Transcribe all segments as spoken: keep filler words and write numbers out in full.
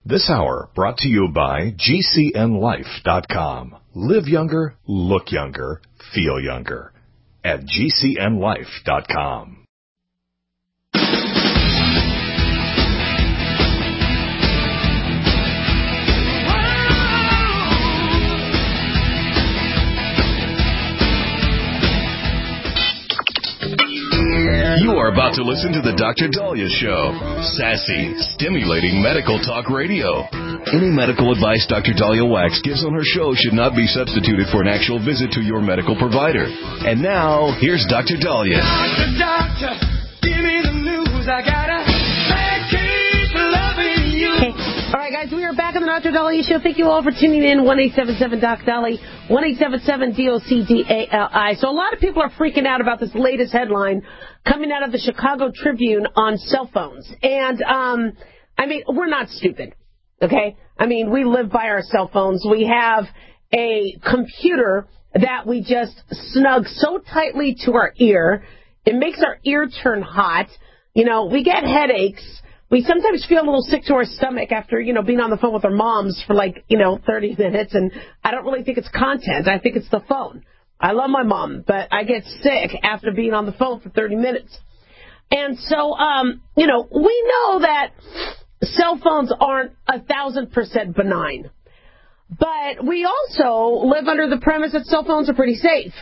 This hour brought to you by G C N life dot com. Live younger, look younger, feel younger at G C N life dot com. You are about to listen to the Doctor Daliah Show. Sassy, stimulating medical talk radio. Any medical advice Doctor Daliah Wax gives on her show should not be substituted for an actual visit to your medical provider. And now, here's Doctor Daliah. Doctor, doctor, give me the news. I got a bad case of loving you. Okay. All right, guys, we are back on the Doctor Daliah Show. Thank you all for tuning in. one eight seven seven Doc Dolly, one eight seven seven D O C D A L I. So a lot of people are freaking out about this latest headline coming out of the Chicago Tribune on cell phones. And, um, I mean, we're not stupid, okay? I mean, we live by our cell phones. We have a computer that we just snug so tightly to our ear. It makes our ear turn hot. You know, we get headaches. We sometimes feel a little sick to our stomach after, you know, being on the phone with our moms for like, you know, thirty minutes. And I don't really think it's content. I think it's the phone. I love my mom, but I get sick after being on the phone for thirty minutes. And so, um, you know, we know that cell phones aren't a thousand percent benign. But we also live under the premise that cell phones are pretty safe.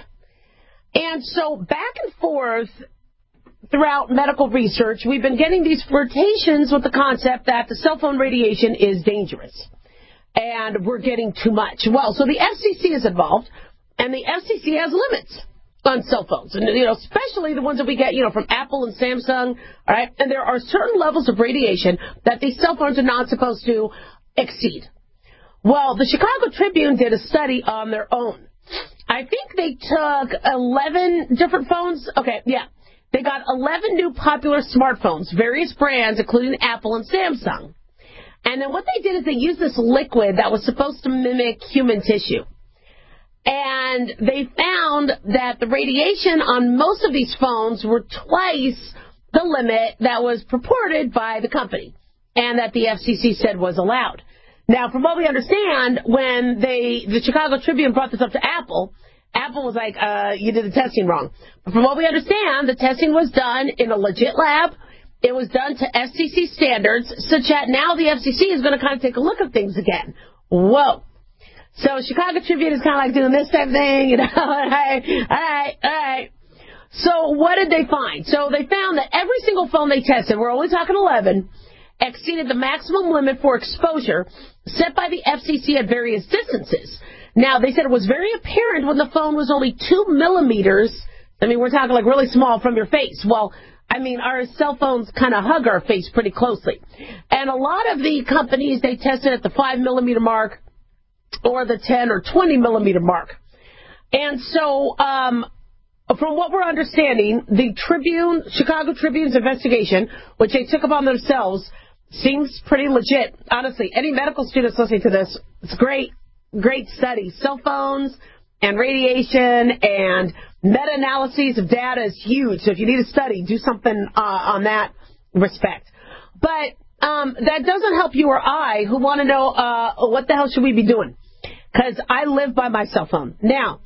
And so back and forth throughout medical research, we've been getting these flirtations with the concept that the cell phone radiation is dangerous. And we're getting too much. Well, so the F C C is involved. And the F C C has limits on cell phones, and you know, especially the ones that we get, you know, from Apple and Samsung. All right, and there are certain levels of radiation that these cell phones are not supposed to exceed. Well, the Chicago Tribune did a study on their own. I think they took eleven different phones. Okay, yeah, they got eleven new popular smartphones, various brands, including Apple and Samsung. And then what they did is they used this liquid that was supposed to mimic human tissue. And they found that the radiation on most of these phones were twice the limit that was purported by the company and that the F C C said was allowed. Now, from what we understand, when they, the Chicago Tribune brought this up to Apple, Apple was like, uh, you did the testing wrong. But from what we understand, the testing was done in a legit lab. It was done to F C C standards, such that now the F C C is going to kind of take a look at things again. Whoa. So Chicago Tribune is kind of like doing this type of thing, you know, all right, all right, all right. So what did they find? So they found that every single phone they tested, we're only talking eleven, exceeded the maximum limit for exposure set by the F C C at various distances. Now, they said it was very apparent when the phone was only two millimeters. I mean, we're talking like really small from your face. Well, I mean, our cell phones kind of hug our face pretty closely. And a lot of the companies, they tested at the five millimeter mark, or the ten or twenty millimeter mark. And so, um, from what we're understanding, the Tribune, Chicago Tribune's investigation, which they took upon themselves, seems pretty legit. Honestly, any medical students listening to this, it's great, great study. Cell phones and radiation and meta-analyses of data is huge. So if you need a study, do something uh, on that respect. But Um, that doesn't help you or I who want to know uh, what the hell should we be doing. Because I live by my cell phone. Now,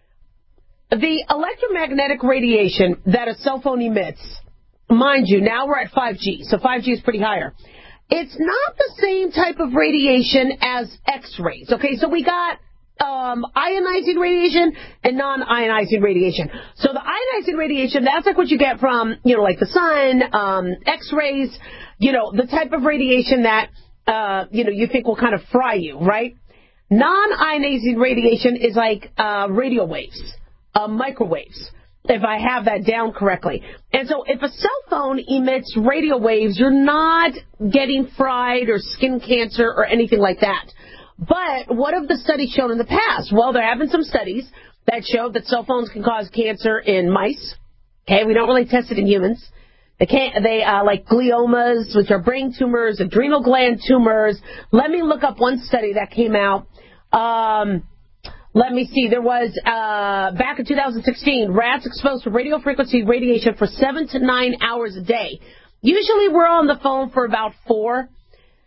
the electromagnetic radiation that a cell phone emits, mind you, now we're at five G, so five G is pretty higher. It's not the same type of radiation as X-rays. Okay, so we got um, ionizing radiation and non-ionizing radiation. So the ionizing radiation, that's like what you get from, you know, like the sun, um, X-rays, you know, the type of radiation that, uh, you know, you think will kind of fry you, right? Non-ionizing radiation is like uh, radio waves, uh, microwaves, if I have that down correctly. And so if a cell phone emits radio waves, you're not getting fried or skin cancer or anything like that. But what have the studies shown in the past? Well, there have been some studies that show that cell phones can cause cancer in mice. Okay, we don't really test it in humans. They can't, they, uh, like gliomas, which are brain tumors, adrenal gland tumors. Let me look up one study that came out. Um, let me see. There was, uh, back in two thousand sixteen, rats exposed to radio frequency radiation for seven to nine hours a day. Usually we're on the phone for about four.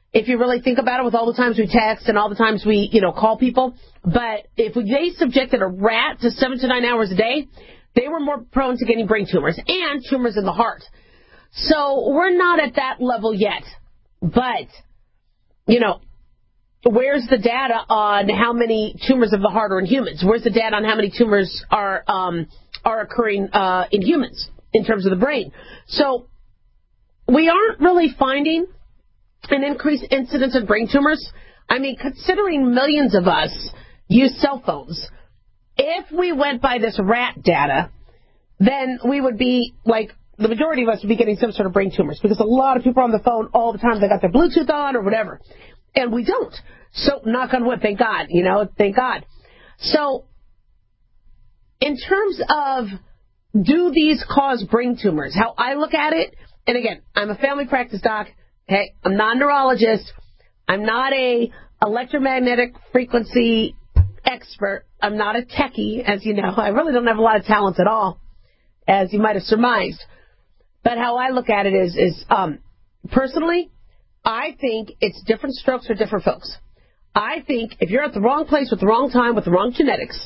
if you really think about it, with all the times we text and all the times we, you know, call people. But if we, they subjected a rat to seven to nine hours a day, they were more prone to getting brain tumors and tumors in the heart. So we're not at that level yet. But, you know, where's the data on how many tumors of the heart are in humans? Where's the data on how many tumors are um, are occurring uh, in humans in terms of the brain? So we aren't really finding an increased incidence of brain tumors. I mean, considering millions of us use cell phones, if we went by this rat data, then we would be like, the majority of us would be getting some sort of brain tumors, because a lot of people are on the phone all the time. They got their Bluetooth on or whatever. And we don't. So, knock on wood, thank God, you know, thank God. So, in terms of, do these cause brain tumors? How I look at it, and again, I'm a family practice doc. Okay, I'm not a neurologist. I'm not a electromagnetic frequency expert. I'm not a techie, as you know. I really don't have a lot of talents at all, as you might have surmised. But how I look at it is, is um, personally, I think it's different strokes for different folks. I think if you're at the wrong place with the wrong time with the wrong genetics,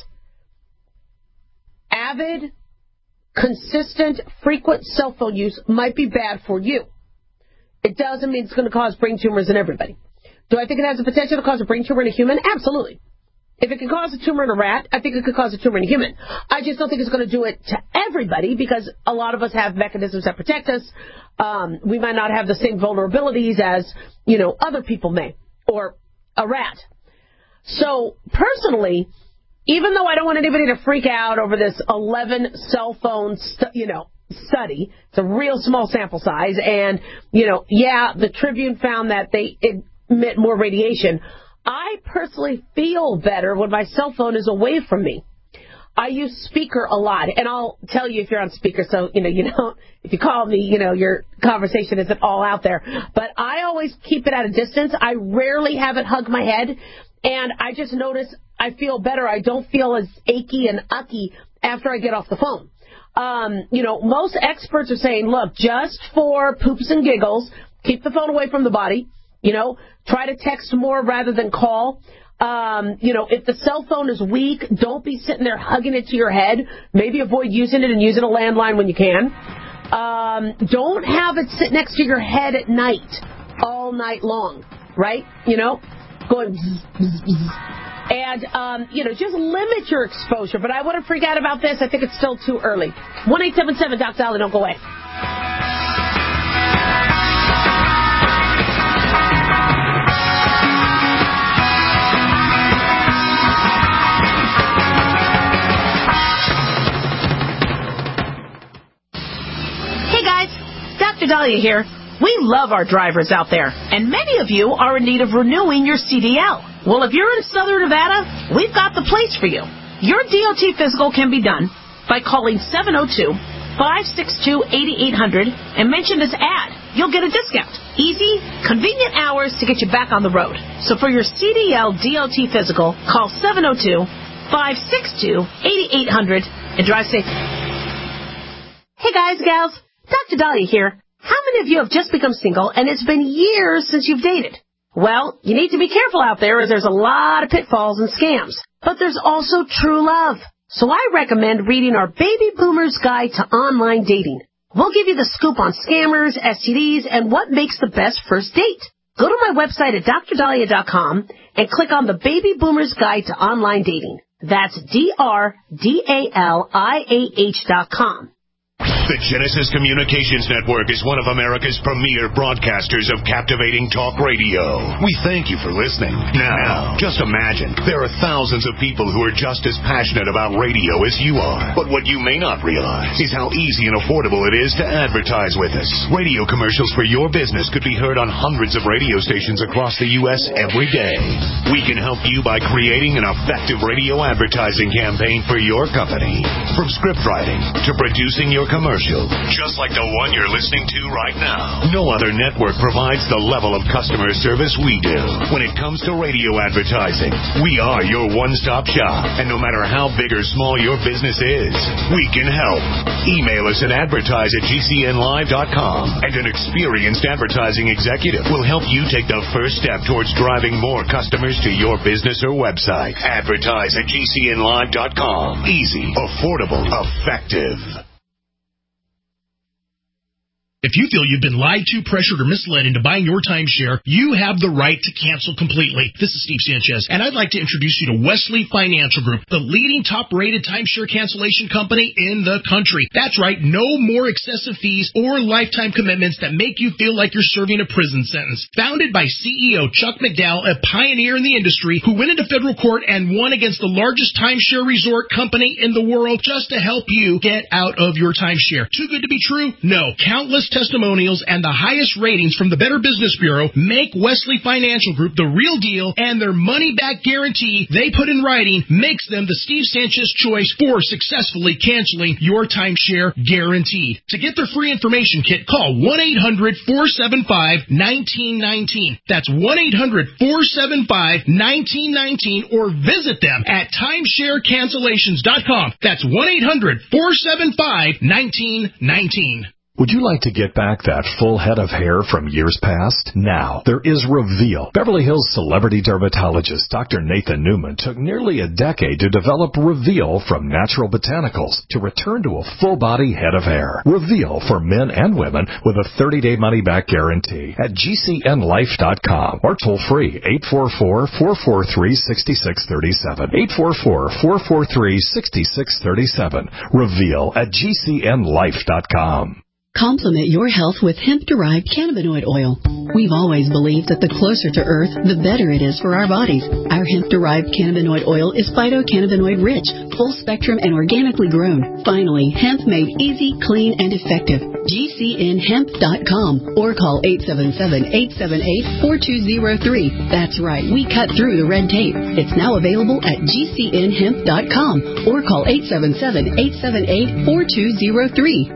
avid, consistent, frequent cell phone use might be bad for you. It doesn't mean it's going to cause brain tumors in everybody. Do I think it has the potential to cause a brain tumor in a human? Absolutely. If it can cause a tumor in a rat, I think it could cause a tumor in a human. I just don't think it's going to do it to everybody, because a lot of us have mechanisms that protect us. Um, we might not have the same vulnerabilities as, you know, other people may, or a rat. So personally, even though I don't want anybody to freak out over this eleven cell phone, stu- you know, study, it's a real small sample size, and, you know, yeah, the Tribune found that they emit more radiation. I personally feel better when my cell phone is away from me. I use speaker a lot, and I'll tell you if you're on speaker, so, you know, you know, if you call me, you know, your conversation isn't all out there. But I always keep it at a distance. I rarely have it hug my head, and I just notice I feel better. I don't feel as achy and ucky after I get off the phone. Um, you know, most experts are saying, look, just for poops and giggles, keep the phone away from the body. You know, try to text more rather than call. Um, you know, if the cell phone is weak, don't be sitting there hugging it to your head. Maybe avoid using it and using a landline when you can. Um, don't have it sit next to your head at night, all night long, right? You know, going bzz, bzz, bzz. And, um, you know, just limit your exposure. But I wouldn't freak out about this. I think it's still too early. one eight seven seven Doc Dolly, don't go away. Doctor Dahlia here. We love our drivers out there, and many of you are in need of renewing your C D L. Well, if you're in Southern Nevada, we've got the place for you. Your D O T physical can be done by calling seven oh two, five six two, eight eight hundred and mention this ad. You'll get a discount. Easy, convenient hours to get you back on the road. So for your C D L D O T physical, call seven oh two, five six two, eight eight hundred and drive safe. Hey guys, gals. Doctor Dahlia here. How many of you have just become single and it's been years since you've dated? Well, you need to be careful out there, as there's a lot of pitfalls and scams. But there's also true love. So I recommend reading our Baby Boomer's Guide to Online Dating. We'll give you the scoop on scammers, S T Ds, and what makes the best first date. Go to my website at dr dahlia dot com and click on the Baby Boomer's Guide to Online Dating. That's D R D A L I A H dot com. The Genesis Communications Network is one of America's premier broadcasters of captivating talk radio. We thank you for listening. Now, just imagine, there are thousands of people who are just as passionate about radio as you are. But what you may not realize is how easy and affordable it is to advertise with us. Radio commercials for your business could be heard on hundreds of radio stations across the U S every day. We can help you by creating an effective radio advertising campaign for your company. From script writing to producing your commercial, commercial, just like the one you're listening to right now. No other network provides the level of customer service we do. When it comes to radio advertising, we are your one-stop shop. And no matter how big or small your business is, we can help. Email us at advertise at g c n live dot com, and an experienced advertising executive will help you take the first step towards driving more customers to your business or website. Advertise at g c n live dot com. Easy, affordable, effective. If you feel you've been lied to, pressured, or misled into buying your timeshare, you have the right to cancel completely. This is Steve Sanchez, and I'd like to introduce you to Wesley Financial Group, the leading top-rated timeshare cancellation company in the country. That's right, no more excessive fees or lifetime commitments that make you feel like you're serving a prison sentence. Founded by C E O Chuck McDowell, a pioneer in the industry who went into federal court and won against the largest timeshare resort company in the world just to help you get out of your timeshare. Too good to be true? No. Countless testimonials and the highest ratings from the Better Business Bureau make Wesley Financial Group the real deal, and their money-back guarantee they put in writing makes them the Steve Sanchez choice for successfully canceling your timeshare guaranteed. To get their free information kit, call one eight hundred four seven five one nine one nine. That's one eight hundred four seven five one nine one nine, or visit them at timeshare cancellations dot com. That's one eight hundred four seven five one nine one nine. Would you like to get back that full head of hair from years past? Now, there is Reveal. Beverly Hills celebrity dermatologist Doctor Nathan Newman took nearly a decade to develop Reveal from natural botanicals to return to a full-body head of hair. Reveal for men and women with a thirty-day money-back guarantee at g c n life dot com or toll-free eight four four, four four three, six six three seven. eight four four, four four three, six six three seven. Reveal at g c n life dot com. Complement your health with hemp-derived cannabinoid oil. We've always believed that the closer to Earth, the better it is for our bodies. Our hemp-derived cannabinoid oil is phytocannabinoid-rich, full-spectrum, and organically grown. Finally, hemp made easy, clean, and effective. g c n hemp dot com or call eight seven seven, eight seven eight, four two zero three. That's right, we cut through the red tape. It's now available at g c n hemp dot com or call eight seven seven, eight seven eight, four two zero three.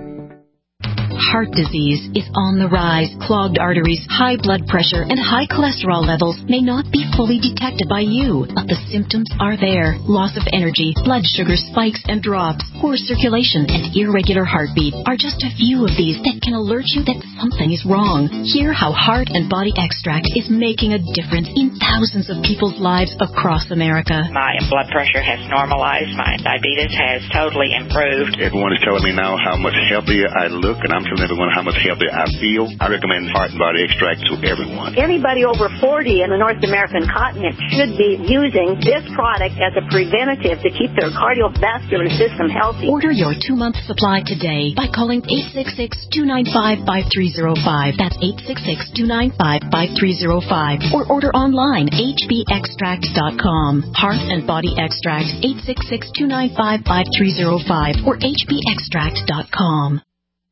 Heart disease is on the rise. Clogged arteries, high blood pressure, and high cholesterol levels may not be fully detected by you, but the symptoms are there. Loss of energy, blood sugar spikes and drops, poor circulation, and irregular heartbeat are just a few of these that can alert you that something is wrong. Hear how Heart and Body Extract is making a difference in thousands of people's lives across America. My blood pressure has normalized. My diabetes has totally improved. Everyone is telling me now how much healthier I look, and I'm telling everyone how much healthier I feel. I recommend Heart and Body Extract to everyone. Anybody over forty in the North American continent should be using this product as a preventative to keep their cardiovascular system healthy. Order your two-month supply today by calling eight six six, two nine five, five three zero five. That's eight six six, two nine five, five three zero five. Or order online, h b extract dot com. Heart and Body Extract, eight six six, two nine five, five three zero five or h b extract dot com.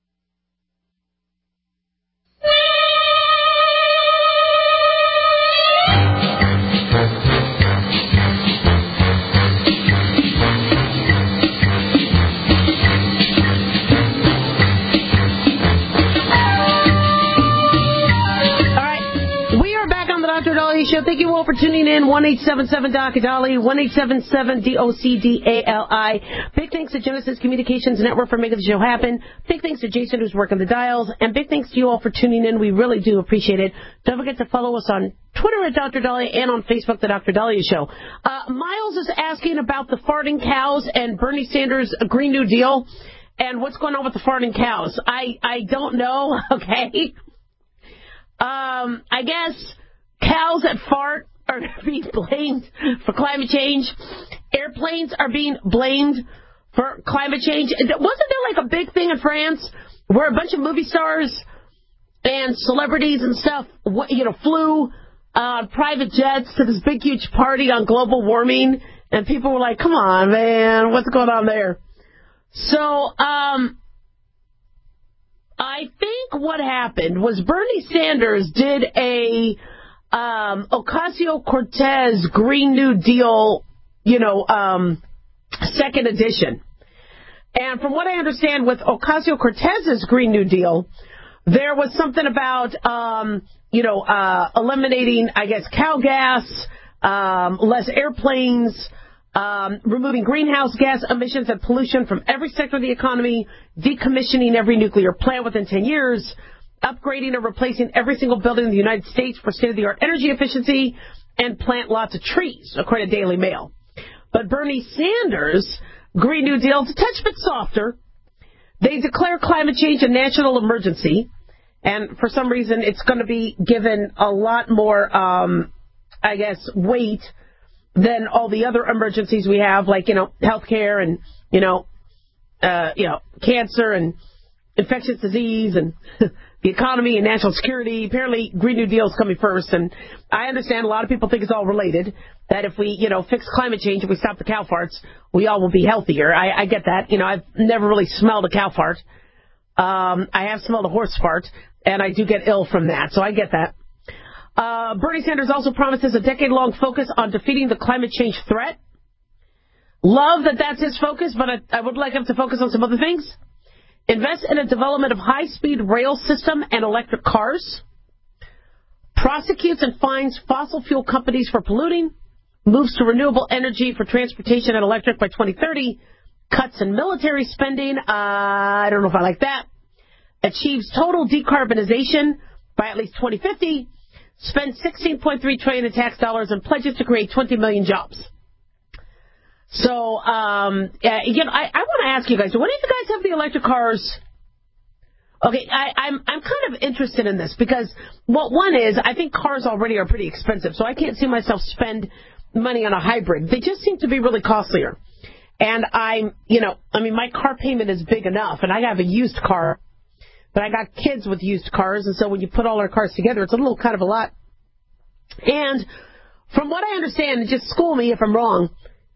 Show. Thank you all for tuning in. one eight seven seven D O C Dolly, one eight seven seven D O C D A L I. Big thanks to Genesis Communications Network for making the show happen. Big thanks to Jason who's working the dials. And big thanks to you all for tuning in. We really do appreciate it. Don't forget to follow us on Twitter at Doctor Dahlia and on Facebook, The Doctor Dahlia Show. Uh, Miles is asking about the farting cows and Bernie Sanders' Green New Deal and what's going on with the farting cows. I, I don't know, okay? Um, I guess cows that fart are being blamed for climate change. Airplanes are being blamed for climate change. Wasn't there like a big thing in France where a bunch of movie stars and celebrities and stuff, you know, flew uh, private jets to this big, huge party on global warming, and people were like, come on, man, what's going on there? So, um, I think what happened was Bernie Sanders did a um, Ocasio-Cortez Green New Deal, you know, um, second edition. And from what I understand, with Ocasio-Cortez's Green New Deal, there was something about, um, you know, uh, eliminating, I guess, cow gas, um, less airplanes, um, removing greenhouse gas emissions and pollution from every sector of the economy, decommissioning every nuclear plant within ten years, upgrading or replacing every single building in the United States for state-of-the-art energy efficiency, and plant lots of trees, according to Daily Mail. But Bernie Sanders' Green New Deal is a touch bit softer. They declare climate change a national emergency, and for some reason it's going to be given a lot more, um, I guess, weight than all the other emergencies we have, like, you know, healthcare and, you know, uh, you know, cancer and infectious disease and the economy and national security. Apparently, Green New Deal is coming first, and I understand a lot of people think it's all related, that if we, you know, fix climate change, if we stop the cow farts, we all will be healthier. I, I get that. You know, I've never really smelled a cow fart. Um, I have smelled a horse fart, and I do get ill from that, so I get that. Uh, Bernie Sanders also promises a decade-long focus on defeating the climate change threat. Love that that's his focus, but I, I would like him to focus on some other things. Invest in a development of high-speed rail system and electric cars. Prosecutes and fines fossil fuel companies for polluting. Moves to renewable energy for transportation and electric by twenty thirty. Cuts in military spending. Uh, I don't know if I like that. Achieves total decarbonization by at least twenty fifty. Spends sixteen point three trillion dollars in tax dollars and pledges to create twenty million jobs. So, um, uh, you know, I, I want to ask you guys, do any of you guys have the electric cars? Okay, I, I'm I'm kind of interested in this because, well, one is, I think cars already are pretty expensive, so I can't see myself spend money on a hybrid. They just seem to be really costlier. And I'm, you know, I mean, my car payment is big enough, and I have a used car, but I got kids with used cars, and so when you put all our cars together, it's a little kind of a lot. And from what I understand, and just school me if I'm wrong,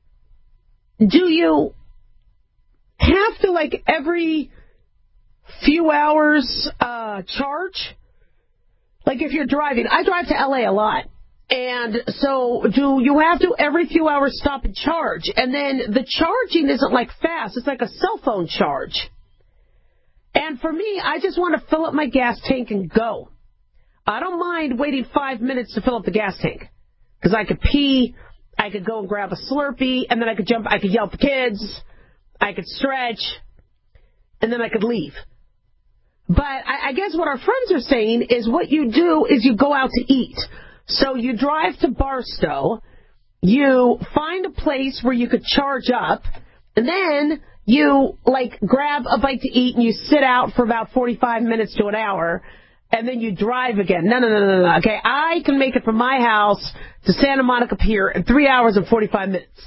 do you have to, like, every few hours uh, charge? Like, if you're driving. I drive to L A a lot. And so do you have to every few hours stop and charge? And then the charging isn't, like, fast. It's like a cell phone charge. And for me, I just want to fill up my gas tank and go. I don't mind waiting five minutes to fill up the gas tank. Because I could pee, I could go and grab a Slurpee, and then I could jump, I could yell at the kids, I could stretch, and then I could leave. But I, I guess what our friends are saying is what you do is you go out to eat. So you drive to Barstow, you find a place where you could charge up, and then you, like, grab a bite to eat and you sit out for about forty-five minutes to an hour, and then you drive again. No, no, no, no, no. Okay, I can make it from my house to Santa Monica Pier in three hours and forty-five minutes.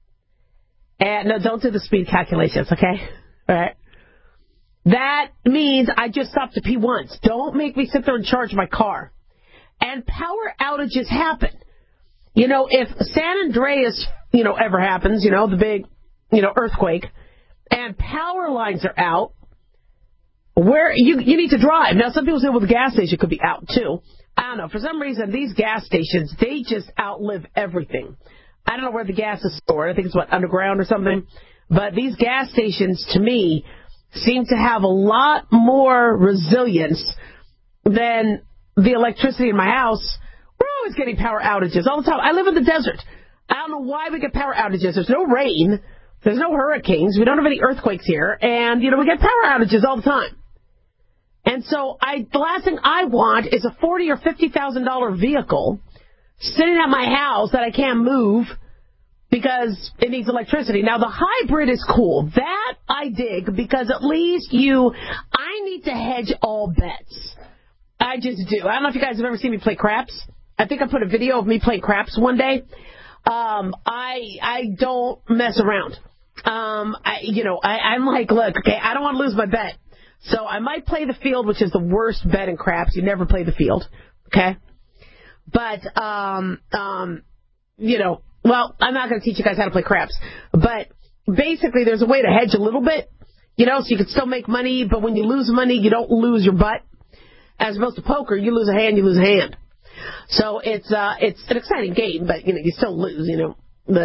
And no, don't do the speed calculations, okay? All right. That means I just stopped to pee once. Don't make me sit there and charge my car. And power outages happen. You know, if San Andreas, you know, ever happens, you know, the big, you know, earthquake, and power lines are out, where you you need to drive. Now, some people say, well, the gas station could be out, too. I don't know. For some reason, these gas stations, they just outlive everything. I don't know where the gas is stored. I think it's, what, underground or something. But these gas stations, to me, seem to have a lot more resilience than the electricity in my house. We're always getting power outages all the time. I live in the desert. I don't know why we get power outages. There's no rain. There's no hurricanes. We don't have any earthquakes here. And, you know, we get power outages all the time. And so I, the last thing I want is a forty thousand dollars or fifty thousand dollars vehicle sitting at my house that I can't move because it needs electricity. Now, the hybrid is cool. That I dig because at least you, I need to hedge all bets. I just do. I don't know if you guys have ever seen me play craps. I think I put a video of me playing craps one day. Um, I I don't mess around. Um, I you know I, I'm like, look, okay, I don't want to lose my bet, so I might play the field, which is the worst bet in craps. You never play the field, okay? But um um you know, well, I'm not going to teach you guys how to play craps, but basically there's a way to hedge a little bit, you know, so you can still make money, but when you lose money, you don't lose your butt. As opposed to poker, you lose a hand, you lose a hand. So it's uh, it's an exciting game, but, you know, you still lose, you know. The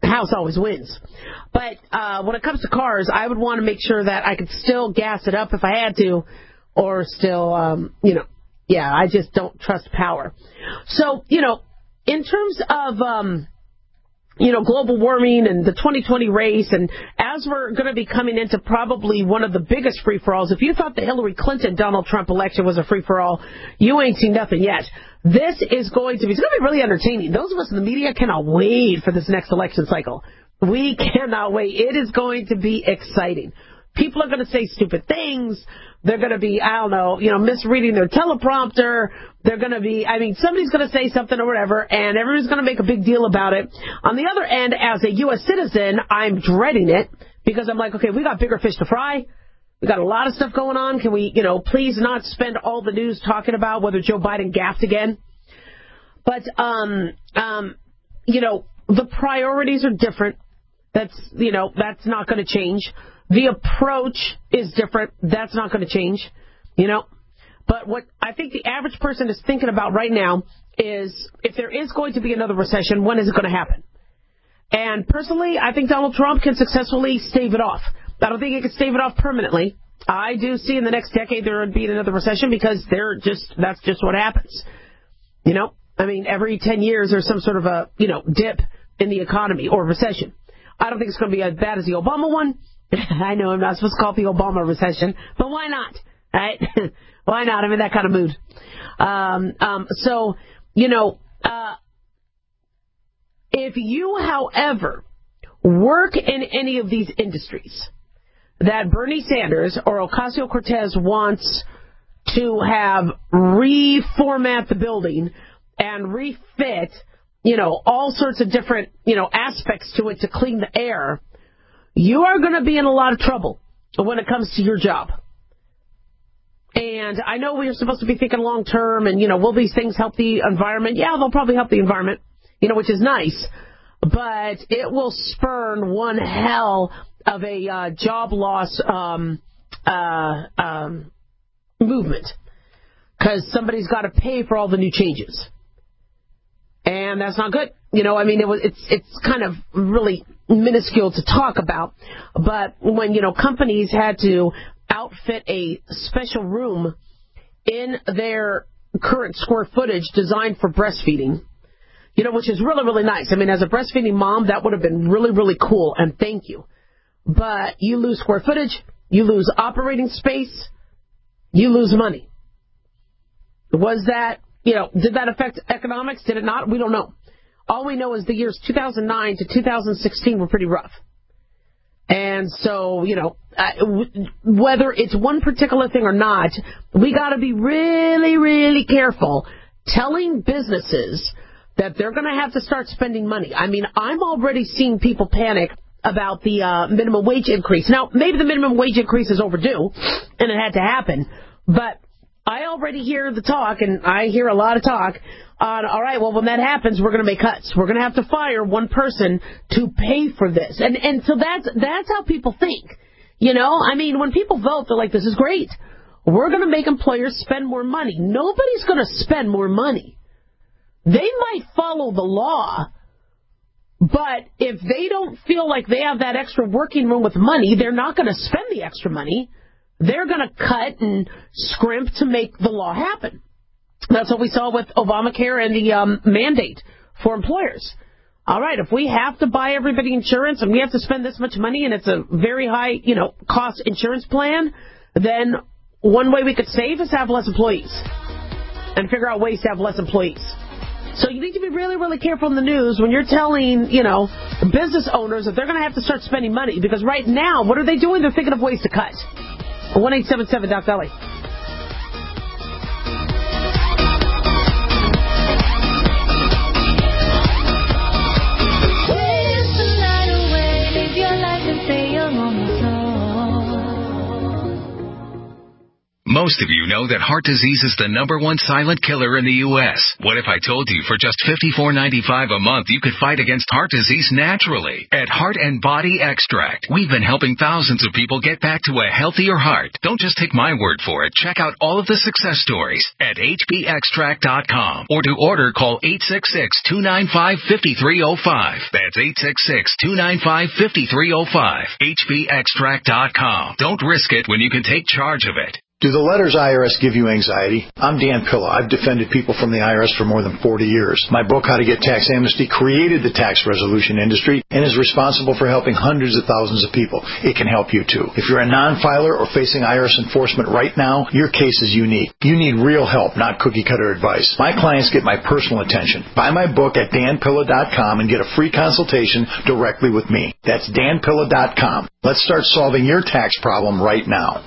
house always wins. But uh, when it comes to cars, I would want to make sure that I could still gas it up if I had to, or still, um, you know, yeah, I just don't trust power. So, you know, in terms of, um, you know, global warming and the twenty twenty race, and as we're going to be coming into probably one of the biggest free-for-alls, if you thought the Hillary Clinton-Donald Trump election was a free-for-all, you ain't seen nothing yet. This is going to be, it's going to be really entertaining. Those of us in the media cannot wait for this next election cycle. We cannot wait. It is going to be exciting. People are going to say stupid things. They're going to be, I don't know, you know, misreading their teleprompter. They're going to be, I mean, somebody's going to say something or whatever, and everybody's going to make a big deal about it. On the other end, as a U S citizen, I'm dreading it because I'm like, okay, we got bigger fish to fry. We got a lot of stuff going on. Can we, you know, please not spend all the news talking about whether Joe Biden gaffed again? But, um, um, you know, the priorities are different. That's, you know, that's not going to change. The approach is different. That's not going to change, you know. But what I think the average person is thinking about right now is if there is going to be another recession, when is it going to happen? And personally, I think Donald Trump can successfully stave it off. I don't think he can stave it off permanently. I do see in the next decade there would be another recession because they're just that's just what happens. You know, I mean, every ten years there's some sort of a, you know, dip in the economy or recession. I don't think it's going to be as bad as the Obama one. I know I'm not supposed to call it the Obama recession, but why not? Right? Why not? I'm in that kind of mood. Um, um, so, you know, uh, if you, however, work in any of these industries that Bernie Sanders or Ocasio-Cortez wants to have reformat the building and refit, you know, all sorts of different, you know, aspects to it to clean the air, you are going to be in a lot of trouble when it comes to your job. And I know we're supposed to be thinking long term and, you know, will these things help the environment? Yeah, they'll probably help the environment, you know, which is nice. But it will spurn one hell of a uh, job loss um, uh, um, movement because somebody's got to pay for all the new changes. And that's not good. You know, I mean, it was, it's it's kind of really minuscule to talk about. But when, you know, companies had to outfit a special room in their current square footage designed for breastfeeding, you know, which is really, really nice. I mean, as a breastfeeding mom, that would have been really, really cool. And thank you. But you lose square footage. You lose operating space. You lose money. Was that... You know, did that affect economics? Did it not? We don't know. All we know is the years two thousand nine to two thousand sixteen were pretty rough. And so, you know, uh, w- whether it's one particular thing or not, we got to be really, really careful telling businesses that they're going to have to start spending money. I mean, I'm already seeing people panic about the uh, minimum wage increase. Now, maybe the minimum wage increase is overdue, and it had to happen, but I already hear the talk, and I hear a lot of talk on, all right, well, when that happens, we're going to make cuts. We're going to have to fire one person to pay for this. And and so that's that's how people think. You know, I mean, when people vote, they're like, this is great. We're going to make employers spend more money. Nobody's going to spend more money. They might follow the law, but if they don't feel like they have that extra working room with money, they're not going to spend the extra money. They're going to cut and scrimp to make the law happen. That's what we saw with Obamacare and the um, mandate for employers. All right, if we have to buy everybody insurance and we have to spend this much money and it's a very high, you know, cost insurance plan, then one way we could save is have less employees and figure out ways to have less employees. So you need to be really, really careful in the news when you're telling, you know, business owners that they're going to have to start spending money because right now, what are they doing? They're thinking of ways to cut. one eight seven seven Doc Dolly. Most of you know that heart disease is the number one silent killer in the U S What if I told you for just fifty-four ninety-five a month you could fight against heart disease naturally? At Heart and Body Extract, we've been helping thousands of people get back to a healthier heart. Don't just take my word for it. Check out all of the success stories at H B extract dot com, or to order, call eight six six, two nine five, five three zero five. That's eight six six, two nine five, five three zero five. H B extract dot com. Don't risk it when you can take charge of it. Do the letters I R S give you anxiety? I'm Dan Pilla. I've defended people from the I R S for more than forty years. My book, How to Get Tax Amnesty, created the tax resolution industry and is responsible for helping hundreds of thousands of people. It can help you, too. If you're a non-filer or facing I R S enforcement right now, your case is unique. You need real help, not cookie-cutter advice. My clients get my personal attention. Buy my book at dan pilla dot com and get a free consultation directly with me. That's dan pilla dot com. Let's start solving your tax problem right now.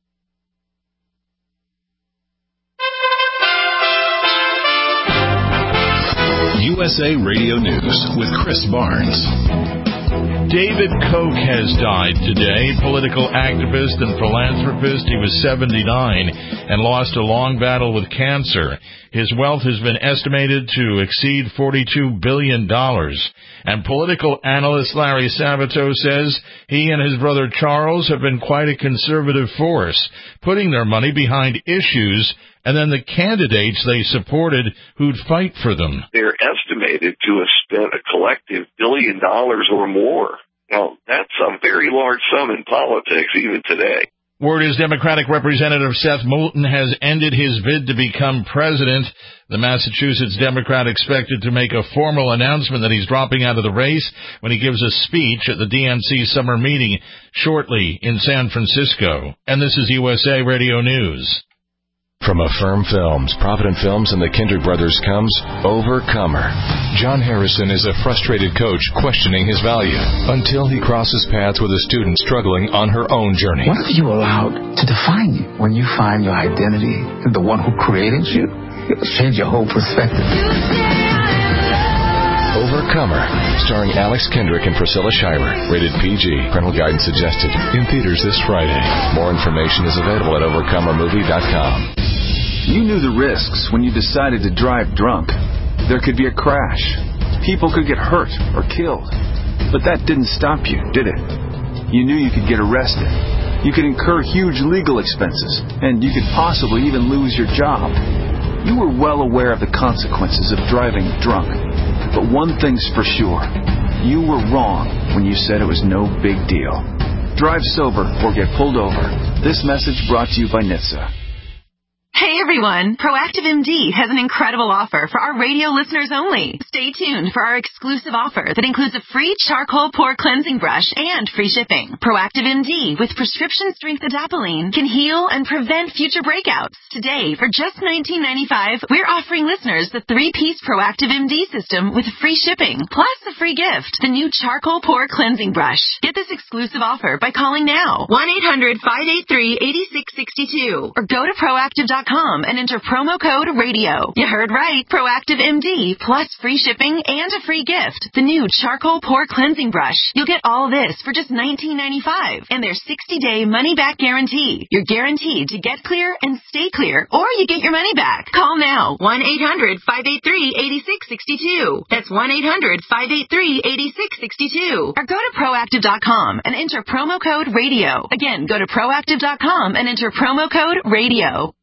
U S A Radio News with Chris Barnes. David Koch has died today, political activist and philanthropist. He was seventy-nine and lost a long battle with cancer. His wealth has been estimated to exceed forty-two billion dollars. And political analyst Larry Sabato says he and his brother Charles have been quite a conservative force, putting their money behind issues and then the candidates they supported who'd fight for them. They're estimated to have spent a collective billion dollars or more. Now, that's a very large sum in politics even today. Word is Democratic Representative Seth Moulton has ended his bid to become president. The Massachusetts Democrat expected to make a formal announcement that he's dropping out of the race when he gives a speech at the D N C summer meeting shortly in San Francisco. And this is U S A Radio News. From Affirm Films, Provident Films, and the Kindred Brothers comes Overcomer. John Harrison is a frustrated coach questioning his value until he crosses paths with a student struggling on her own journey. What are you allowed to define you? When you find your identity in the one who created you, it'll change your whole perspective. Overcomer, starring Alex Kendrick and Priscilla Shirer. Rated P G. Parental guidance suggested. In theaters this Friday. More information is available at overcomer movie dot com. You knew the risks when you decided to drive drunk. There could be a crash. People could get hurt or killed. But that didn't stop you, did it? You knew you could get arrested. You could incur huge legal expenses, and you could possibly even lose your job. You were well aware of the consequences of driving drunk. But one thing's for sure. You were wrong when you said it was no big deal. Drive sober or get pulled over. This message brought to you by N H T S A. Hey everyone, Proactive M D has an incredible offer for our radio listeners only. Stay tuned for our exclusive offer that includes a free charcoal pore cleansing brush and free shipping. Proactive M D with prescription strength adapalene can heal and prevent future breakouts. Today, for just nineteen ninety-five dollars, we're offering listeners the three-piece Proactive M D system with free shipping, plus a free gift, the new charcoal pore cleansing brush. Get this exclusive offer by calling now, one eight hundred, five eight three, eight six six two, or go to proactive dot com and enter promo code radio. You heard right. Proactive M D plus free shipping and a free gift. The new charcoal pore cleansing brush. You'll get all this for just nineteen ninety-five dollars and their sixty-day money-back guarantee. You're guaranteed to get clear and stay clear, or you get your money back. Call now. one eight hundred, five eight three, eight six six two. That's one eight hundred, five eight three, eight six six two. Or go to proactive dot com and enter promo code radio. Again, go to proactive dot com and enter promo code radio.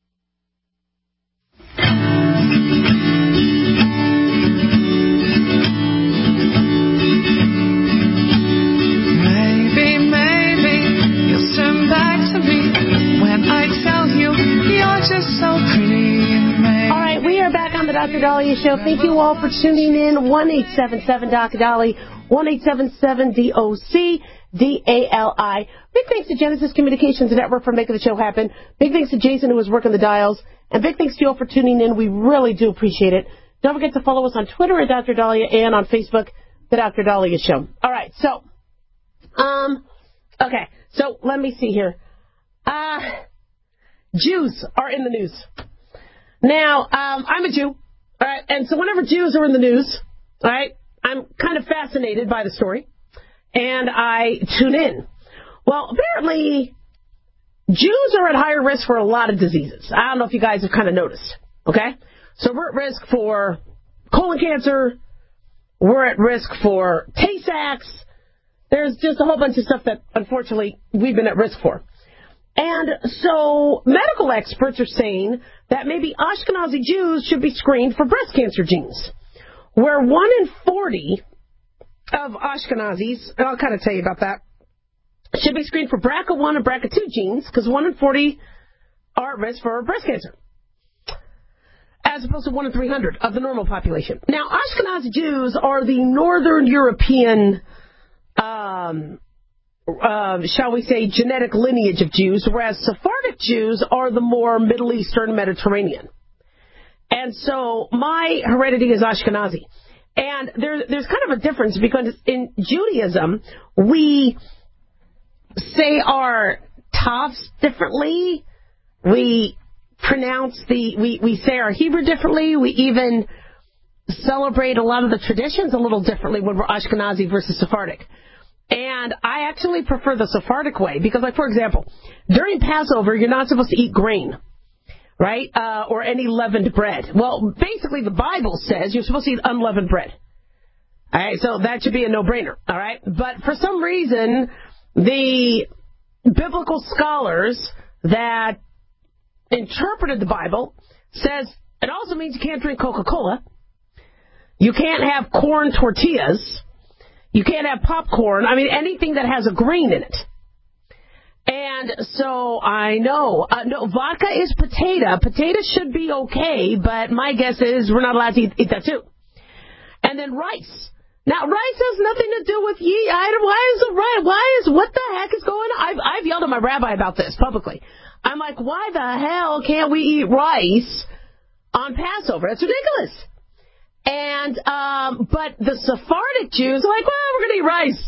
Maybe, maybe you'll turn back to me when I tell you you're just so pretty. All right, we are back on the Doctor Dahlia Show. Thank you all for tuning in. one eight seven seven D O C Dolly, one eight seven seven D O C D A L I. Big thanks to Genesis Communications Network for making the show happen. Big thanks to Jason who was working the dials. And big thanks to you all for tuning in. We really do appreciate it. Don't forget to follow us on Twitter at Doctor Dahlia and on Facebook, The Doctor Dahlia Show. All right, so, um, okay, so let me see here. Uh, Jews are in the news. Now, um, I'm a Jew, all right, and so whenever Jews are in the news, all right, I'm kind of fascinated by the story, and I tune in. Well, apparently, Jews are at higher risk for a lot of diseases. I don't know if you guys have kind of noticed. Okay? So we're at risk for colon cancer. We're at risk for Tay-Sachs. There's just a whole bunch of stuff that, unfortunately, we've been at risk for. And so medical experts are saying that maybe Ashkenazi Jews should be screened for breast cancer genes, where one in forty of Ashkenazis, and I'll kind of tell you about that, should be screened for B R C A one and B R C A two genes, because one in forty are at risk for breast cancer, as opposed to one in three hundred of the normal population. Now, Ashkenazi Jews are the Northern European, um, uh, shall we say, genetic lineage of Jews, whereas Sephardic Jews are the more Middle Eastern Mediterranean. And so my heredity is Ashkenazi. And there, there's kind of a difference, because in Judaism, we say our tafs differently. We pronounce the, we, we say our Hebrew differently. We even celebrate a lot of the traditions a little differently when we're Ashkenazi versus Sephardic. And I actually prefer the Sephardic way, because, like, for example, during Passover, you're not supposed to eat grain, right? Uh, or any leavened bread. Well, basically, the Bible says you're supposed to eat unleavened bread. All right, so that should be a no-brainer, all right? But for some reason, the biblical scholars that interpreted the Bible says it also means you can't drink Coca-Cola. You can't have corn tortillas. You can't have popcorn. I mean, anything that has a grain in it. And so I know, uh, no, vodka is potato. Potato should be okay, but my guess is we're not allowed to eat, eat that too. And then rice. Now, rice has nothing to do with ye. I, why is the rice? Why is what the heck is going on? I've, I've yelled at my rabbi about this publicly. I'm like, why the hell can't we eat rice on Passover? It's ridiculous. And um, but the Sephardic Jews are like, well, we're gonna eat rice,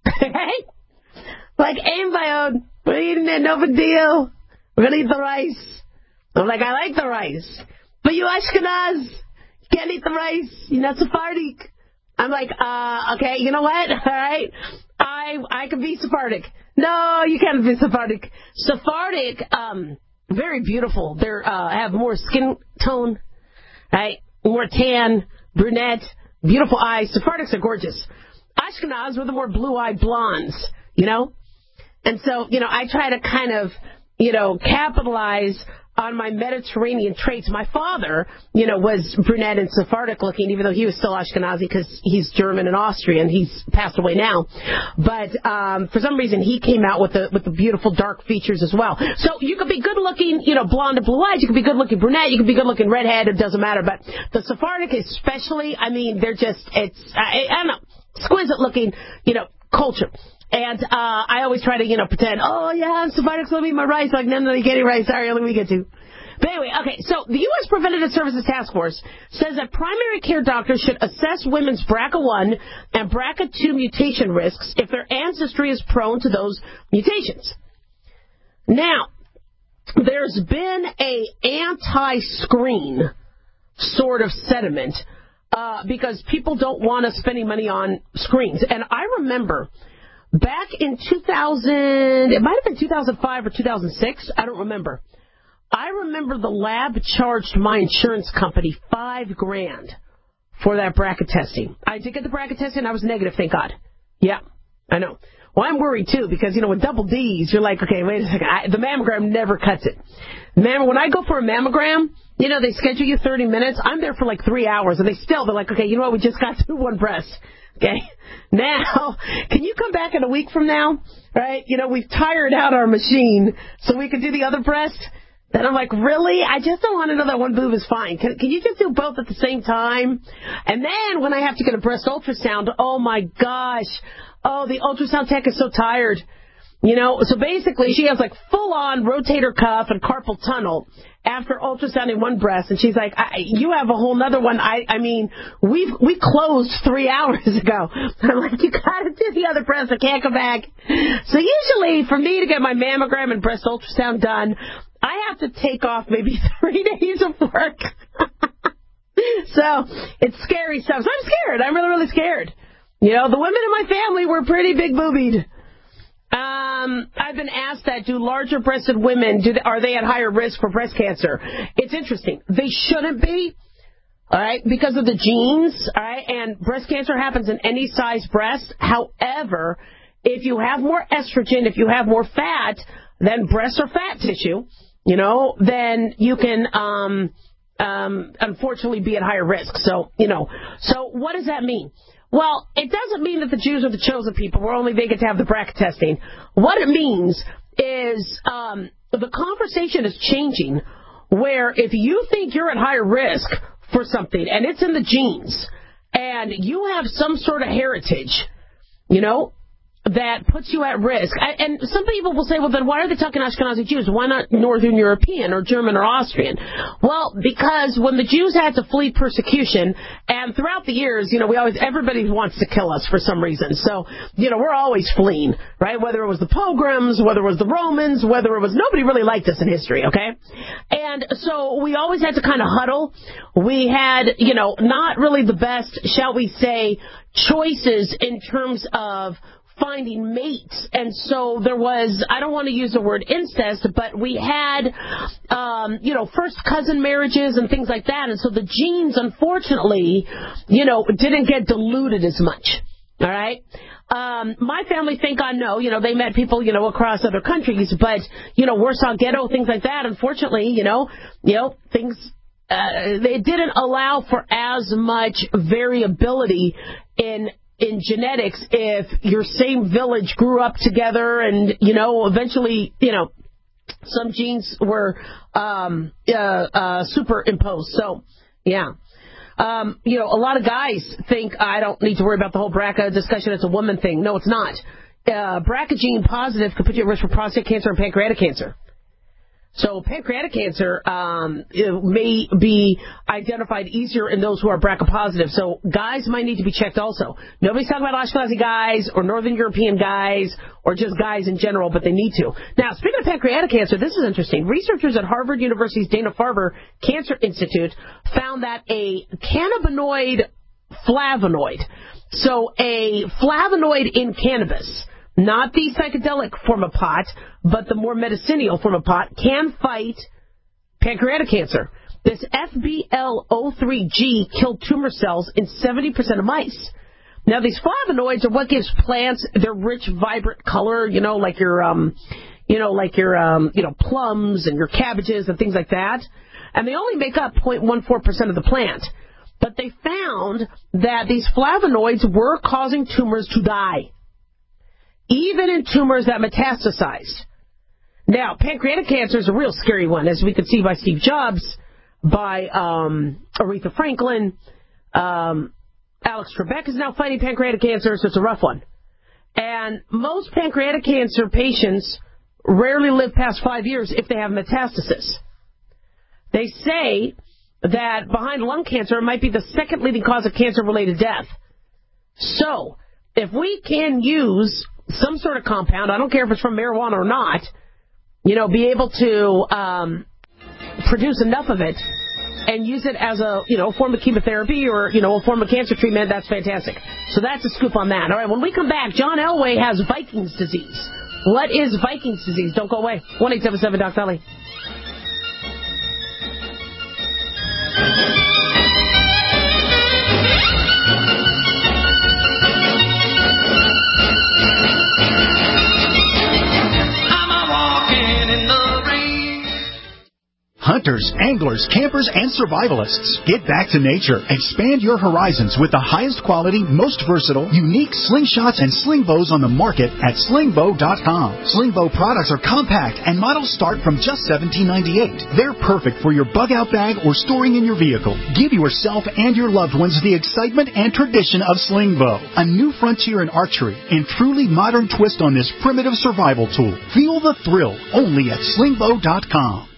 right? Like, aim bayod, we're eating it, no big deal. We're gonna eat the rice. I'm like, I like the rice, but you Ashkenaz, you can't eat the rice. You're not Sephardic. I'm like, uh, okay, you know what? All right, I I can be Sephardic. No, you can't be Sephardic. Sephardic, um, very beautiful. They uh, have more skin tone, right? More tan, brunette, beautiful eyes. Sephardics are gorgeous. Ashkenaz were the more blue-eyed blondes, you know? And so, you know, I try to kind of, you know, capitalize on my Mediterranean traits. My father, you know, was brunette and Sephardic looking, even though he was still Ashkenazi because he's German and Austrian. He's passed away now. But um, for some reason, he came out with the with the beautiful dark features as well. So you could be good looking, you know, blonde and blue eyes. You could be good looking brunette. You could be good looking redhead. It doesn't matter. But the Sephardic especially, I mean, they're just, it's, I, I don't know, exquisite looking, you know, culture. And uh, I always try to, you know, pretend, oh, yeah, Sephardic's going to be my rice. Like, no, no, you can't eat rice. Sorry, only we get to. But anyway, okay, so the U S Preventative Services Task Force says that primary care doctors should assess women's B R C A one and B R C A two mutation risks if their ancestry is prone to those mutations. Now, there's been a anti-screen sort of sentiment uh, because people don't want to spend any money on screens. And I remember back in two thousand, it might have been two thousand five or two thousand six, I don't remember. I remember the lab charged my insurance company five grand for that B R C A testing. I did get the B R C A testing, I was negative, thank God. Yeah, I know. Well, I'm worried, too, because, you know, with double D's, you're like, okay, wait a second, I, the mammogram never cuts it. Man, when I go for a mammogram, you know, they schedule you thirty minutes. I'm there for like three hours, and they still, they're like, okay, you know what, we just got through one breast. Okay, now, can you come back in a week from now, right? You know, we've tired out our machine so we can do the other breast. Then I'm like, really? I just don't want to know that one boob is fine. Can, can you just do both at the same time? And then when I have to get a breast ultrasound, oh, my gosh. Oh, the ultrasound tech is so tired. You know, so basically she has like full-on rotator cuff and carpal tunnel after ultrasounding one breast. And she's like, I, you have a whole nother one. I, I mean, we've, we closed three hours ago. I'm like, you got to do the other breast. I can't come back. So usually for me to get my mammogram and breast ultrasound done, I have to take off maybe three days of work. So it's scary stuff. So I'm scared. I'm really, really scared. You know, the women in my family were pretty big boobied. Uh, Um, I've been asked that, do larger-breasted women, do they, are they at higher risk for breast cancer? It's interesting. They shouldn't be, all right, because of the genes, all right, and breast cancer happens in any size breast. However, if you have more estrogen, if you have more fat, then breasts are fat tissue, you know, then you can, um, um, unfortunately be at higher risk. So, you know, so what does that mean? Well, it doesn't mean that the Jews are the chosen people where only they get to have the B R C A testing. What it means is um, the conversation is changing where if you think you're at higher risk for something and it's in the genes and you have some sort of heritage, you know, that puts you at risk. I, and some people will say, well, then why are they talking Ashkenazi Jews? Why not Northern European or German or Austrian? Well, because when the Jews had to flee persecution, and throughout the years, you know, we always, everybody wants to kill us for some reason. So, you know, we're always fleeing, right? Whether it was the pogroms, whether it was the Romans, whether it was, nobody really liked us in history, okay? And so we always had to kind of huddle. We had, you know, not really the best, shall we say, choices in terms of finding mates. And so there was, I don't want to use the word incest, but we had, um, you know, first cousin marriages and things like that. And so the genes, unfortunately, you know, didn't get diluted as much. All right. Um, my family think I know, you know, they met people, you know, across other countries, but, you know, Warsaw Ghetto, things like that. Unfortunately, you know, you know, things, uh, they didn't allow for as much variability in in genetics if your same village grew up together and, you know, eventually, you know, some genes were um, uh, uh, superimposed. So, yeah. Um, you know, a lot of guys think I don't need to worry about the whole B R C A discussion. It's a woman thing. No, it's not. Uh, B R C A gene positive could put you at risk for prostate cancer and pancreatic cancer. So pancreatic cancer um, it may be identified easier in those who are B R C A positive. So guys might need to be checked also. Nobody's talking about Ashkenazi guys or Northern European guys or just guys in general, but they need to. Now, speaking of pancreatic cancer, this is interesting. Researchers at Harvard University's Dana-Farber Cancer Institute found that a cannabinoid flavonoid, so a flavonoid in cannabis, not the psychedelic form of pot, but the more medicinal form of pot, can fight pancreatic cancer. This F B L zero three G killed tumor cells in seventy percent of mice. Now, these flavonoids are what gives plants their rich, vibrant color, you know, like your, um, you know, like your, um, you know, plums and your cabbages and things like that. And they only make up zero point one four percent of the plant. But they found that these flavonoids were causing tumors to die, even in tumors that metastasized. Now, pancreatic cancer is a real scary one, as we could see by Steve Jobs, by um, Aretha Franklin. Um, Alex Trebek is now fighting pancreatic cancer, so it's a rough one. And most pancreatic cancer patients rarely live past five years if they have metastasis. They say that behind lung cancer, it might be the second leading cause of cancer-related death. So, if we can use some sort of compound, I don't care if it's from marijuana or not, you know, be able to um, produce enough of it and use it as a, you know, form of chemotherapy or, you know, a form of cancer treatment, that's fantastic. So that's a scoop on that. All right, when we come back, John Elway has Viking's disease. What is Viking's disease? Don't go away. one eight seven seven Doc Dolly. Hunters, anglers, campers, and survivalists, get back to nature. Expand your horizons with the highest quality, most versatile, unique slingshots and sling bows on the market at sling bow dot com. Sling bow products are compact and models start from just seventeen ninety-eight. They're perfect for your bug out bag or storing in your vehicle. Give yourself and your loved ones the excitement and tradition of sling bow, a new frontier in archery and truly modern twist on this primitive survival tool. Feel the thrill only at sling bow dot com.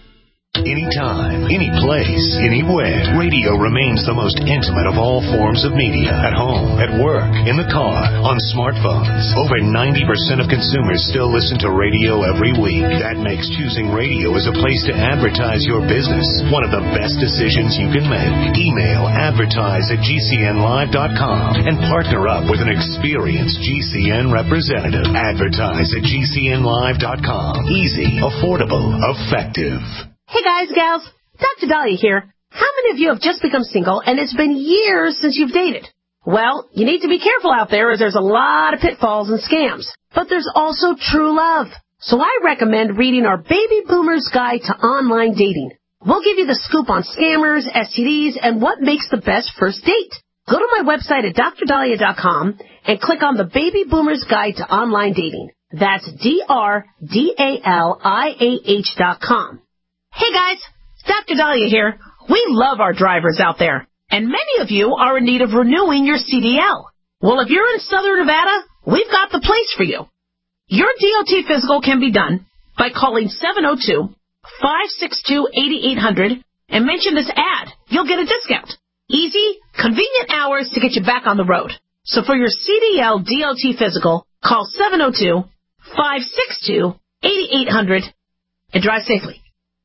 Anytime, any place, anywhere, radio remains the most intimate of all forms of media. At home, at work, in the car, on smartphones. Over ninety percent of consumers still listen to radio every week. That makes choosing radio as a place to advertise your business one of the best decisions you can make. Email advertise at G C N live dot com and partner up with an experienced G C N representative. Advertise at G C N live dot com. Easy, affordable, effective. Hey guys, gals, Doctor Dahlia here. How many of you have just become single and it's been years since you've dated? Well, you need to be careful out there as there's a lot of pitfalls and scams. But there's also true love. So I recommend reading our Baby Boomer's Guide to Online Dating. We'll give you the scoop on scammers, S T Ds, and what makes the best first date. Go to my website at Dr Dahlia dot com and click on the Baby Boomer's Guide to Online Dating. That's D R D A L I A H dot com. Hey guys, Doctor Dahlia here. We love our drivers out there, and many of you are in need of renewing your C D L. Well, if you're in Southern Nevada, we've got the place for you. Your D O T physical can be done by calling seven oh two, five six two, eight eight hundred and mention this ad. You'll get a discount. Easy, convenient hours to get you back on the road. So for your C D L D O T physical, call seven oh two, five six two, eight eight hundred and drive safely.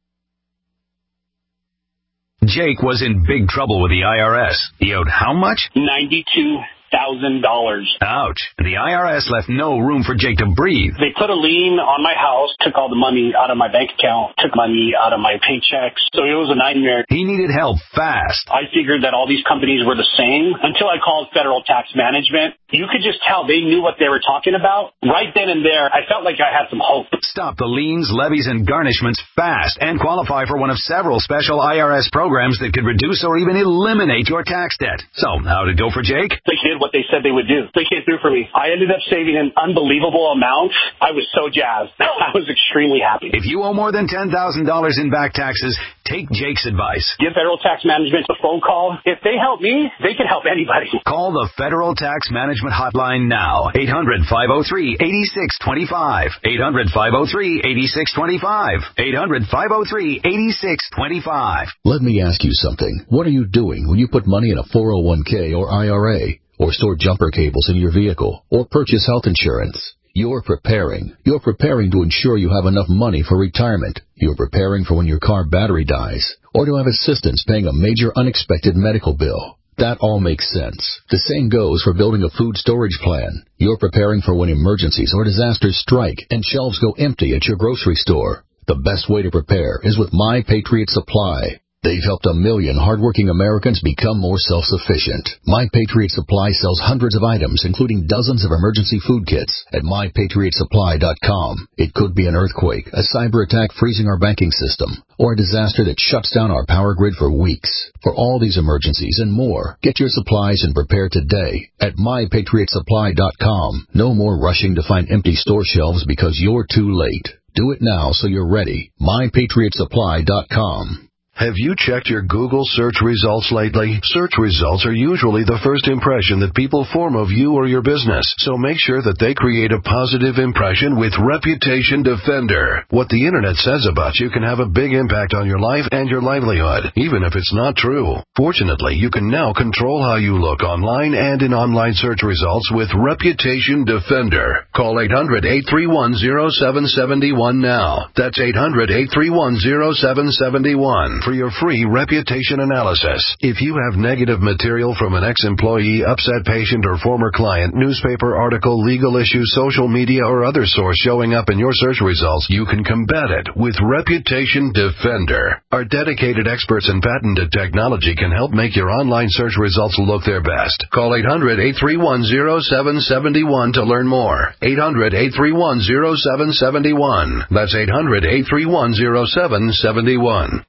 Jake was in big trouble with the I R S. He owed how much? ninety-two thousand dollars. Ouch. The I R S left no room for Jake to breathe. They put a lien on my house, took all the money out of my bank account, took money out of my paychecks. So it was a nightmare. He needed help fast. I figured that all these companies were the same until I called Federal Tax Management. You could just tell they knew what they were talking about. Right then and there, I felt like I had some hope. Stop the liens, levies, and garnishments fast and qualify for one of several special I R S programs that could reduce or even eliminate your tax debt. So, how did it go for Jake? They did what they said they would do. They came through for me. I ended up saving an unbelievable amount. I was so jazzed. I was extremely happy. If you owe more than ten thousand dollars in back taxes, take Jake's advice. Give Federal Tax Management a phone call. If they help me, they can help anybody. Call the Federal Tax Management Hotline now. eight hundred, five oh three, eight six two five. eight hundred, five oh three, eight six two five. eight hundred, five oh three, eight six two five. Let me ask you something. What are you doing when you put money in a four oh one k or I R A? Or store jumper cables in your vehicle, or purchase health insurance? You're preparing. You're preparing to ensure you have enough money for retirement. You're preparing for when your car battery dies, or to have assistance paying a major unexpected medical bill. That all makes sense. The same goes for building a food storage plan. You're preparing for when emergencies or disasters strike and shelves go empty at your grocery store. The best way to prepare is with My Patriot Supply. They've helped a million hardworking Americans become more self-sufficient. My Patriot Supply sells hundreds of items, including dozens of emergency food kits at my patriot supply dot com. It could be an earthquake, a cyber attack freezing our banking system, or a disaster that shuts down our power grid for weeks. For all these emergencies and more, get your supplies and prepare today at my patriot supply dot com. No more rushing to find empty store shelves because you're too late. Do it now so you're ready. my patriot supply dot com. Have you checked your Google search results lately? Search results are usually the first impression that people form of you or your business, so make sure that they create a positive impression with Reputation Defender. What the internet says about you can have a big impact on your life and your livelihood, even if it's not true. Fortunately, you can now control how you look online and in online search results with Reputation Defender. Call eight hundred, eight three one, oh seven seven one now. That's eight hundred, eight three one, oh seven seven one. For your free reputation analysis. If you have negative material from an ex-employee, upset patient, or former client, newspaper article, legal issue, social media, or other source showing up in your search results, you can combat it with Reputation Defender. Our dedicated experts in patented technology can help make your online search results look their best. Call eight hundred, eight three one, oh seven seven one to learn more. eight hundred, eight three one, oh seven seven one. That's eight hundred, eight three one, oh seven seven one.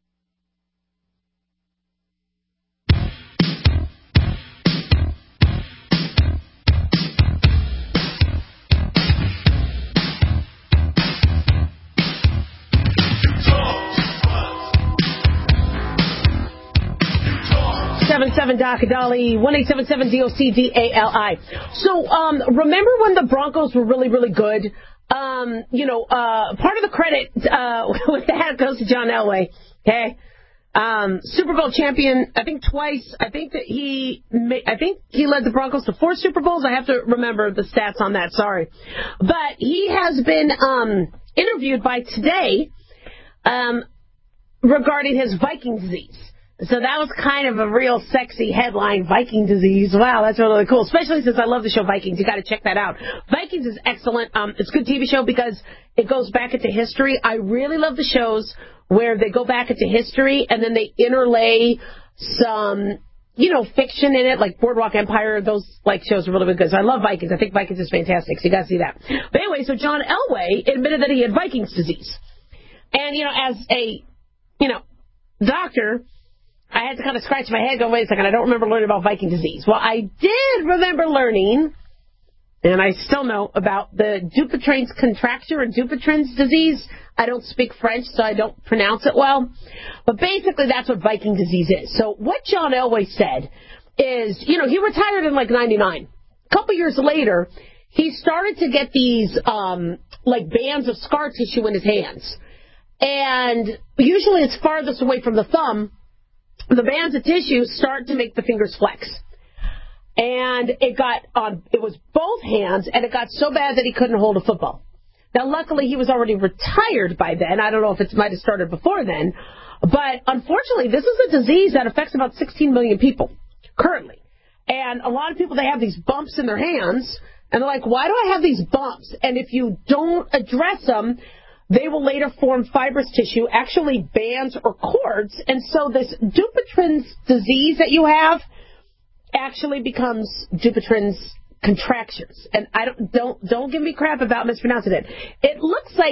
seven seven Doc Dali, one eight seven seven D O C D A L I. So, um, remember when the Broncos were really, really good? Um, you know, uh, part of the credit, uh, with that goes to John Elway. Okay? Um, Super Bowl champion, I think twice. I think that he, I think he led the Broncos to four Super Bowls. I have to remember the stats on that. Sorry, but he has been um, interviewed by Today um, regarding his Viking disease. So that was kind of a real sexy headline, Viking disease. Wow, that's really cool, especially since I love the show Vikings. You got to check that out. Vikings is excellent. Um, it's a good T V show because it goes back into history. I really love the shows where they go back into history and then they interlay some, you know, fiction in it, like Boardwalk Empire. Those like shows are really, really good. So I love Vikings. I think Vikings is fantastic. So you got to see that. But anyway, so John Elway admitted that he had Vikings disease. And, you know, as a, you know, doctor, I had to kind of scratch my head, go, wait a second, I don't remember learning about Viking disease. Well, I did remember learning, and I still know, about the Dupuytren's contracture and Dupuytren's disease. I don't speak French, so I don't pronounce it well. But basically, that's what Viking disease is. So what John Elway said is, you know, he retired in like ninety-nine. A couple years later, he started to get these, um, like, bands of scar tissue in his hands. And usually it's farthest away from the thumb. The bands of tissue start to make the fingers flex. And it got on, it was both hands, and it got so bad that he couldn't hold a football. Now, luckily, he was already retired by then. I don't know if it might have started before then. But unfortunately, this is a disease that affects about sixteen million people currently. And a lot of people, they have these bumps in their hands, and they're like, why do I have these bumps? And if you don't address them, they will later form fibrous tissue, actually bands or cords. And so this Dupuytren's disease that you have actually becomes Dupuytren's contractions. And I don't don't don't give me crap about mispronouncing it. It looks like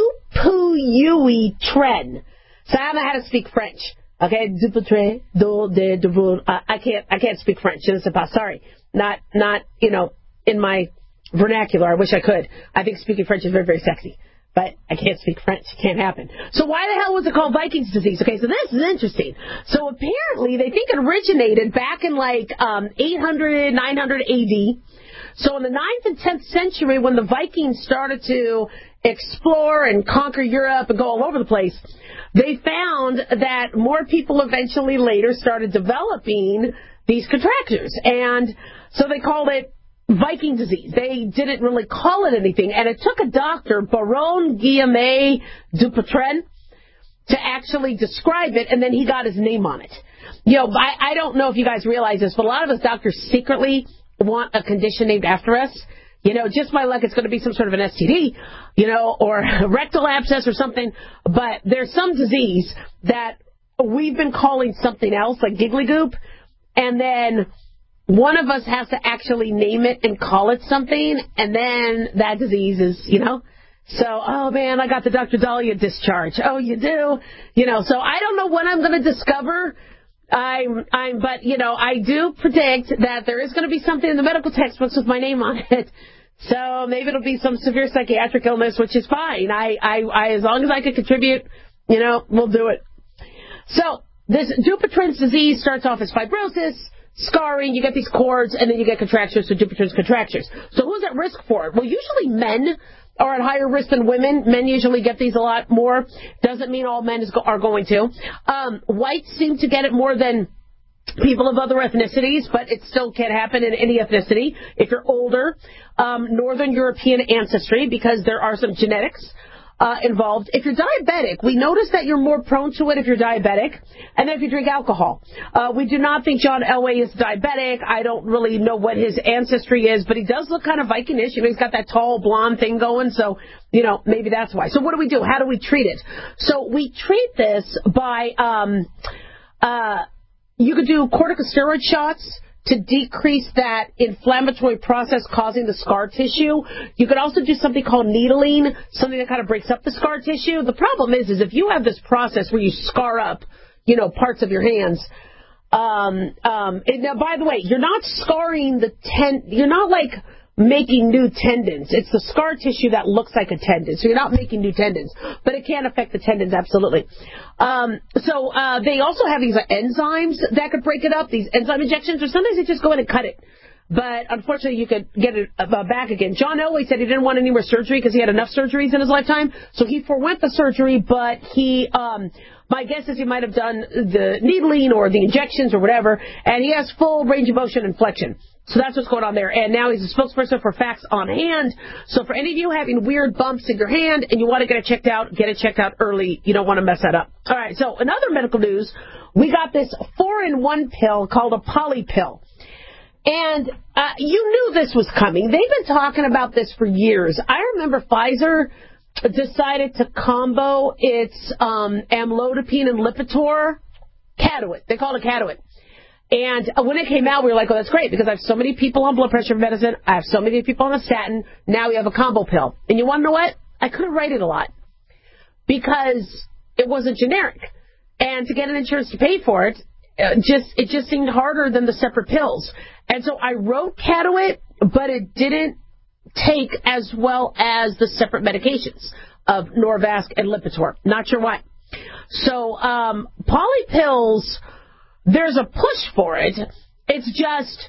Dupuytren. So I don't know how to speak French. Okay, Dupuytren, do de de uh, I can't I can't speak French. Je ne sais pas. Sorry, not not you know in my vernacular. I wish I could. I think speaking French is very very sexy. But I can't speak French. It can't happen. So why the hell was it called Vikings disease? Okay, so this is interesting. So apparently they think it originated back in like um, eight hundred, nine hundred A D. So in the ninth and tenth century, when the Vikings started to explore and conquer Europe and go all over the place, they found that more people eventually later started developing these contractures. And so they called it Viking disease. They didn't really call it anything. And it took a doctor, Baron Guillaume Dupuytren, to actually describe it, and then he got his name on it. You know, I, I don't know if you guys realize this, but a lot of us doctors secretly want a condition named after us. You know, just my luck, it's going to be some sort of an S T D, you know, or rectal abscess or something. But there's some disease that we've been calling something else, like giggly goop, and then one of us has to actually name it and call it something, and then that disease is, you know. So, oh, man, I got the Doctor Dahlia discharge. Oh, you do? You know, so I don't know when I'm going to discover. I'm, I'm, but, you know, I do predict that there is going to be something in the medical textbooks with my name on it. So maybe it'll be some severe psychiatric illness, which is fine. I, I, I as long as I can contribute, you know, we'll do it. So this Dupuytren's disease starts off as fibrosis, scarring, you get these cords, and then you get contractures, so Dupuytren's contractures. So who's at risk for it? Well, usually men are at higher risk than women. Men usually get these a lot more. Doesn't mean all men is go- are going to. Um, whites seem to get it more than people of other ethnicities, but it still can happen in any ethnicity. If you're older, um, Northern European ancestry, because there are some genetics Uh, involved. If you're diabetic, we notice that you're more prone to it if you're diabetic, and then if you drink alcohol. Uh, we do not think John Elway is diabetic. I don't really know what his ancestry is, but he does look kind of Viking-ish. You know, he's got that tall blonde thing going, so, you know, maybe that's why. So what do we do? How do we treat it? So we treat this by, um, uh, you could do corticosteroid shots to decrease that inflammatory process causing the scar tissue. You could also do something called needling, something that kind of breaks up the scar tissue. The problem is, is if you have this process where you scar up, you know, parts of your hands, um, um, and now, by the way, you're not scarring the ten, you're not like making new tendons. It's the scar tissue that looks like a tendon. So you're not making new tendons, but it can affect the tendons, absolutely. Um, so uh, they also have these uh, enzymes that could break it up, these enzyme injections, or sometimes they just go in and cut it. But unfortunately, you could get it uh, back again. John Elway said he didn't want any more surgery because he had enough surgeries in his lifetime. So he forwent the surgery, but he um, My guess is he might have done the needling or the injections or whatever, and he has full range of motion and flexion. So that's what's going on there. And now he's a spokesperson for Facts on Hand. So for any of you having weird bumps in your hand and you want to get it checked out, get it checked out early. You don't want to mess that up. All right, so in other medical news, we got this four-in-one pill called a poly pill. And uh, you knew this was coming. They've been talking about this for years. I remember Pfizer decided to combo its um, amlodipine and Lipitor, Caduet. They call it Caduet. And when it came out, we were like, oh, that's great, because I have so many people on blood pressure medicine. I have so many people on a statin. Now we have a combo pill. And you want to know what? I couldn't write it a lot because it wasn't generic. And to get an insurance to pay for it, uh, just it just seemed harder than the separate pills. And so I wrote Caduet, but it didn't take as well as the separate medications of Norvasc and Lipitor. Not sure why. So um, poly pills, there's a push for it. It's just,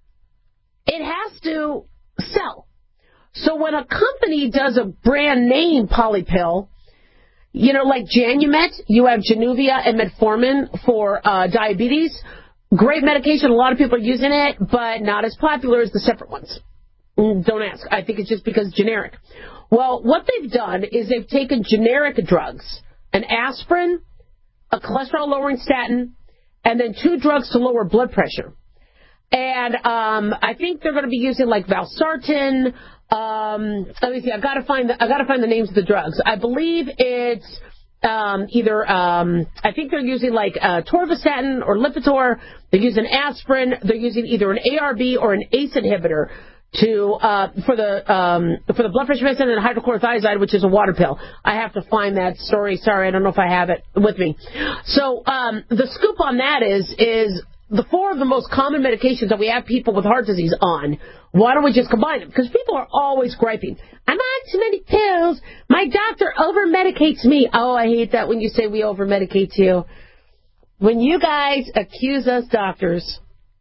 it has to sell. So when a company does a brand name poly pill, you know, like Janumet, you have Januvia and Metformin for uh, diabetes. Great medication. A lot of people are using it, but not as popular as the separate ones. Don't ask. I think it's just because it's generic. Well, what they've done is they've taken generic drugs, an aspirin, a cholesterol-lowering statin, and then two drugs to lower blood pressure. And um, I think they're going to be using like Valsartan. Um, let me see. I've got to find the, I've got to find the names of the drugs. I believe it's um, either. Um, I think they're using like uh, Torvastatin or Lipitor. They're using aspirin. They're using either an A R B or an A C E inhibitor to uh, for the um, for the blood pressure medicine, and hydrochlorothiazide, which is a water pill. I have to find that story. Sorry, I don't know if I have it with me. So um, the scoop on that is is the four of the most common medications that we have people with heart disease on. Why don't we just combine them? Because people are always griping. I'm on too many pills. My doctor over-medicates me. Oh, I hate that when you say we over-medicate you. When you guys accuse us doctors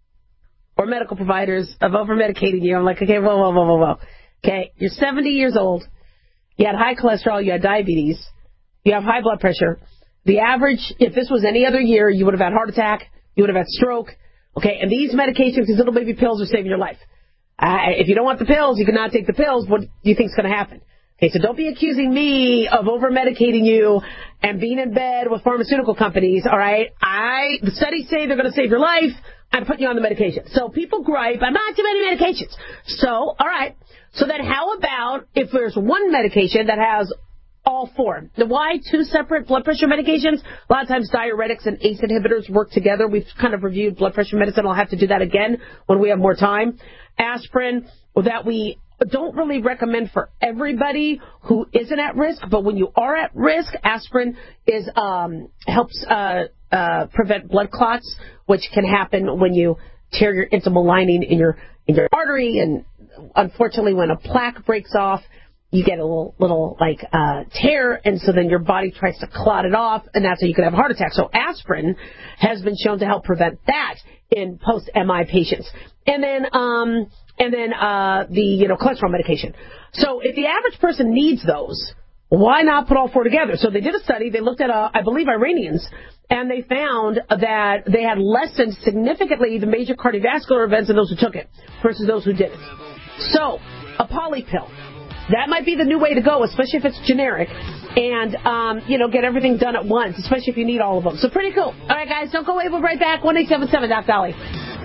or medical providers of over-medicating you, I'm like, okay, whoa, whoa, whoa, whoa, whoa. Okay, you're seventy years old. You had high cholesterol. You had diabetes. You have high blood pressure. The average, if this was any other year, you would have had heart attack. You would have had stroke. Okay, and these medications, these little baby pills, are saving your life. Uh, if you don't want the pills, you cannot take the pills. What do you think is going to happen? Okay, so don't be accusing me of over-medicating you and being in bed with pharmaceutical companies, all right? I The studies say they're going to save your life. I'm putting you on the medication. So people gripe, I'm not too many medications. So, all right. So then how about if there's one medication that has all four? Now, why two separate blood pressure medications? A lot of times diuretics and A C E inhibitors work together. We've kind of reviewed blood pressure medicine. I'll have to do that again when we have more time. Aspirin, that we don't really recommend for everybody who isn't at risk, but when you are at risk, aspirin is um, helps uh, uh, prevent blood clots, which can happen when you tear your intimal lining in your in your artery, and unfortunately, when a plaque breaks off, you get a little, little like uh, tear, and so then your body tries to clot it off, and that's how you can have a heart attack. So aspirin has been shown to help prevent that in post-M I patients. And then, um, and then uh, the you know cholesterol medication. So if the average person needs those, why not put all four together? So they did a study. They looked at, uh, I believe, Iranians, and they found that they had lessened significantly the major cardiovascular events in those who took it versus those who didn't. So a poly pill. That might be the new way to go, especially if it's generic, and, um, you know, get everything done at once, especially if you need all of them. So pretty cool. All right, guys, don't go away. We'll be right back. one eight seven seven Doc Dolly.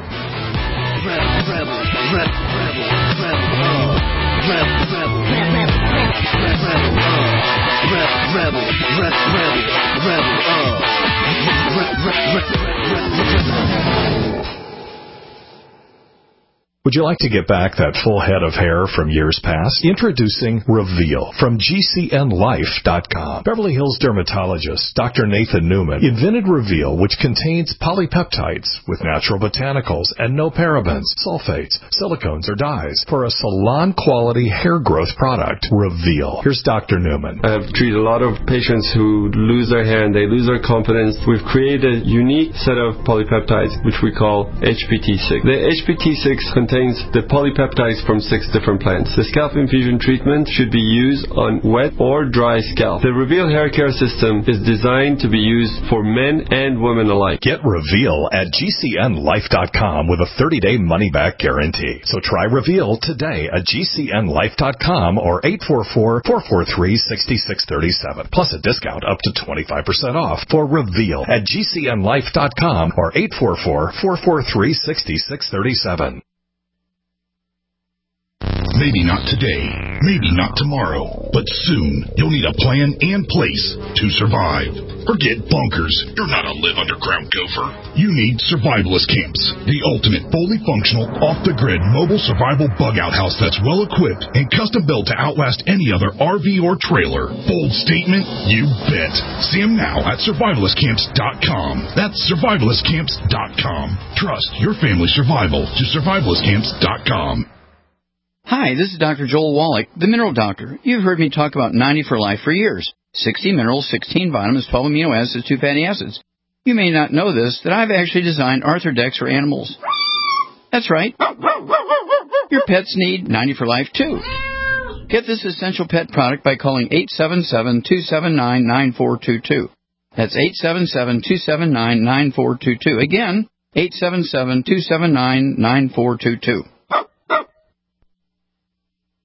Would you like to get back that full head of hair from years past? Introducing Reveal from G C N life dot com. Beverly Hills dermatologist Doctor Nathan Newman invented Reveal, which contains polypeptides with natural botanicals and no parabens, sulfates, silicones, or dyes for a salon-quality hair growth product. Reveal. Here's Doctor Newman. I've treated a lot of patients who lose their hair and they lose their confidence. We've created a unique set of polypeptides, which we call H P T six. The H P T six contains contains the polypeptides from six different plants. The scalp infusion treatment should be used on wet or dry scalp. The Reveal hair care system is designed to be used for men and women alike. Get Reveal at G C N life dot com with a thirty-day money-back guarantee. So try Reveal today at G C N life dot com or eight four four, four four three, six six three seven. Plus a discount up to twenty-five percent off for Reveal at G C N life dot com or eight four four, four four three, six six three seven. Maybe not today, maybe not tomorrow, but soon you'll need a plan and place to survive. Forget bunkers. You're not a live underground gopher. You need Survivalist Camps, the ultimate fully functional, off-the-grid mobile survival bug-out house that's well-equipped and custom-built to outlast any other R V or trailer. Bold statement? You bet. See them now at survivalist camps dot com. That's survivalist camps dot com. Trust your family's survival to survivalist camps dot com. Hi, this is Doctor Joel Wallach, the Mineral Doctor. You've heard me talk about ninety for Life for years. sixty minerals, sixteen vitamins, twelve amino acids, two fatty acids. You may not know this, that I've actually designed Arthrodex for animals. That's right. Your pets need ninety for Life, too. Get this essential pet product by calling eight seven seven, two seven nine, nine four two two. That's eight seven seven, two seven nine, nine four two two. Again, eight seven seven, two seven nine, nine four two two.